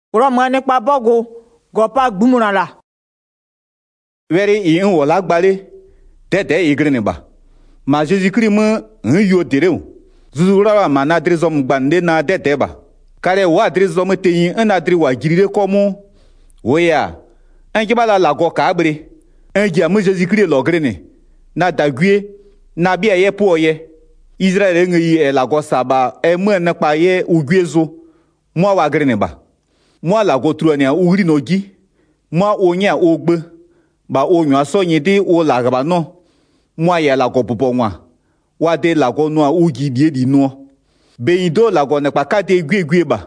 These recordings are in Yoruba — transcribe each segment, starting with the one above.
Uroma nekpa bogo gopa gbumurala. Weri in wala gbale tete igrene ba. Ma Jésus-Christ me yo dereu. Zuzura ma na drizom gbande na tete ba. Kare wa drizom te yin en adri wa girire komo. Oya. En kibala la go kabre. En gi am Jésus-Christ lo grene. Na dagwe na bia ye po ye. Israël ngi e la go saba e mo na pa ye ugwezo. Mo wa grene ba. Moi la go truania uri no gi. Moi onya ogbe. Ba onyo asonye de o la gaba no. Moi ya la go popo nwa. Wa de la go no ugi die di no. Be ido la go ne pa ka de gwe ba.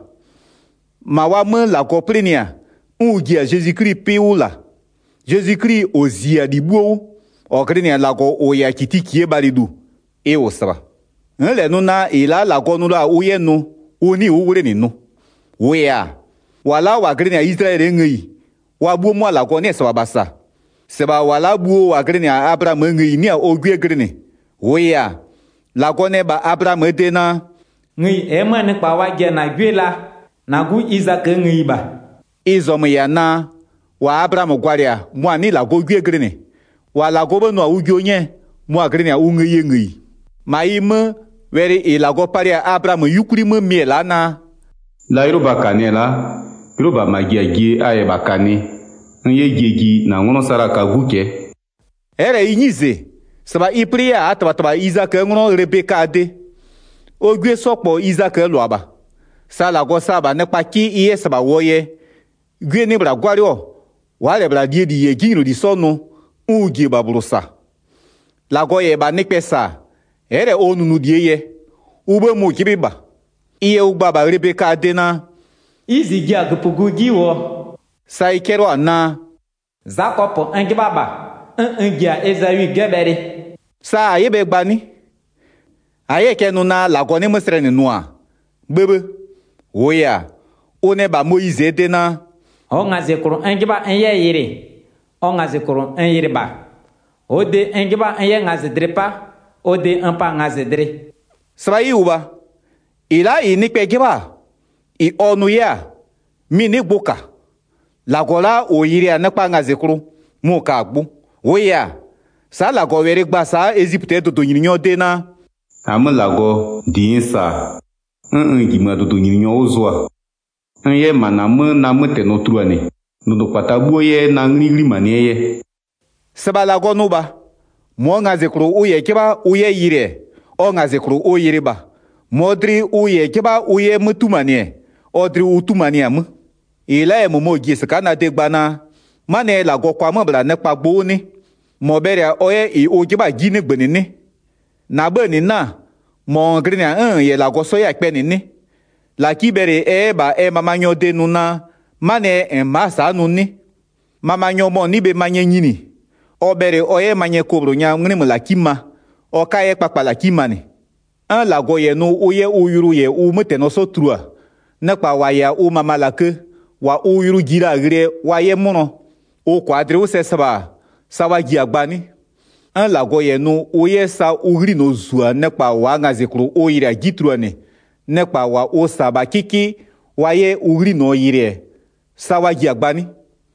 Ma wa me la go prenia. Ugi a Jésus-Christ pe ou la. Jésus-Christ ozia di buo. O krenia la go o ya kiti kie balidu. E o saba. Le no na ila la go no la uye no. Oni uwure ni no. Wea. Wala wa krenia Israel ngi. Wa buo mo la go ne saba basa. Seba wala buo wa krenia Abraham ngi ni a ogwe krene. Wea. La go ne ba Abraham de na. Ngi ema ne pa wa ge na gwe la. Na gu Isaac ngi ba. Izom ya na wa Abraham gwaria mo ani la go gwe krene. Wa la go no ugyo nye mo krenia ungi ngi. Ma ime weri ila go paria Abraham yukuri me miela na. La yoruba kanela. Yoruba magia gie aye bakani. Nye giegi na ngono saraka guke. Ere inyize. Saba ipria ataba Isaac ngono Rebeka ade. Ogwe sokpo Isaac loaba. Sala go saba ne paki iye saba woye. Gwe ne bra gwario. Wale bra die di ye gino di sono. Ugi babrusa. La go ye ba nekpesa. Ere onunu die ye. Ube mo kibiba. Iye ugbaba Rebeka ade na. Izi gi agupugu gi wo. Sa ikero ana. Zakopo engibaba. Gia Ezawi geberi. Sa yebe gbani. Aye kenu na lagone musreni noa. Bebe. Oya. One ba Moïse de na. O ngazekuru engiba enye yiri. O ngazekuru enyiri ba. Ode engiba enye ngazedrepa. Ode empa ngazedre. Saba uba. Ila inikpe giba. I onu ya. Mini boka. Lagola o yiri anakpa ngazekuru. Muka agbu. Oya. Sa lago were gba sa Egypte do nyinyo de na. Ame lago di insa. Gima do nyinyo ozwa. Ye mana me na me te no truane. No patabu ye na ngri mane ye. Saba lago no ba. Mo ngazekuru uye kiba uye yire. O ngazekuru o yire ba. Modri uye kiba uye mutumanie. Odri utumanie mu. Ila mo gis kana de gbana. Mane la go kwa mabla ne pa gbo ni. Mo beria oye I o kiba gine gbeni ni. Na gbeni na. Mo grina ye la go so ya pe ni ni. La kibere ba mamanyo de nuna. Mane masa nu ni. Mamanyo mo ni be manye nyini. O bere oye manye kobro nya ngni la kima. O ka ye papa la kima ni. An la go ye no oye uyuru ye u mete no so trua. Ne pa wa ya u mama la ke. Wa uyuru gira gire wa ye mono. O kwadre o se saba. Sawa gi agbani. An la go ye no oye sa ugri no zua ne pa wa ngazekru o yira gitruane. Ne pa wa o saba kiki wa ye ugri no yire. Sawa gi agbani.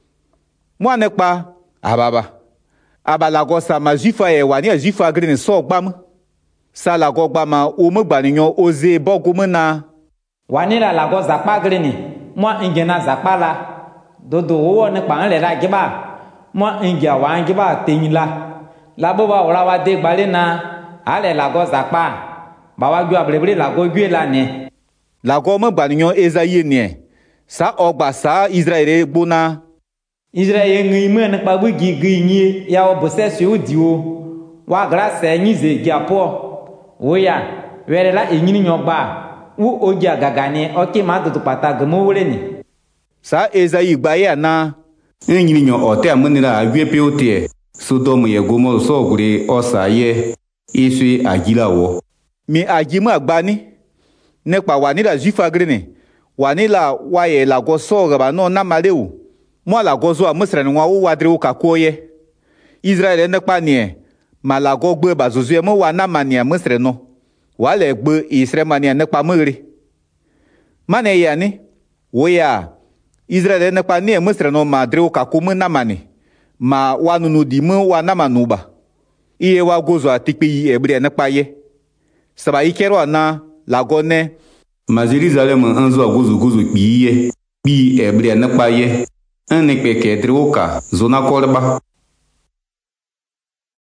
Mwa ne pa ababa. Aba la go sa ma jifa ye wa ni jifa gri ne so gbam. Sa la go gbama o me gbaninyo oze bogo me na. Wanira la go zakpa gri ni. Mwa ingena zakpa la. Dodo wo ne pa nle la giba. Mwa ingia wa ngiba tenyila. La boba ora wa de gbale na. Ale la go zakpa. Ba wa gbe abrebre la go gwe la ne. La go me gbaninyo Ezaye ni. Sa ogba sa Israel gbona. Israel ngi me ne pa bu gi nyi ya o bosesi o diwo. Wa grase nyize gi apo. Oya, were la enyini nyoba. Wu ogia gagani oki ma do pata gmo wole ni. Sa Ezayi gba ya na. Nyini nyo ote amunira awie pe ote. Sodom ye gomo so gure osa ye. Isui agila wo. Mi agimu agbani. Nekpa wanila jifa grene. Wanila waye la go so gaba no na maleu. Mo la go zo amusrani wa wo wadre o kakoye. Israel nekpa nie. Ma la go gbe bazozu mo wa na mania musre no. Wa le gbe Israel mania nekpa mere. Mane ya ni. Wo ya. Israel ne pa ne mesre no ma dre ka ko na mani ma wa nunu di mu wa na manu ba iye wa gozo atikpi ebre ne pa ye saba ikero na lagone ma Jerusalem anzo gozo kpi ye bi ebre ne pa ye ne pe ke dre ka zona korba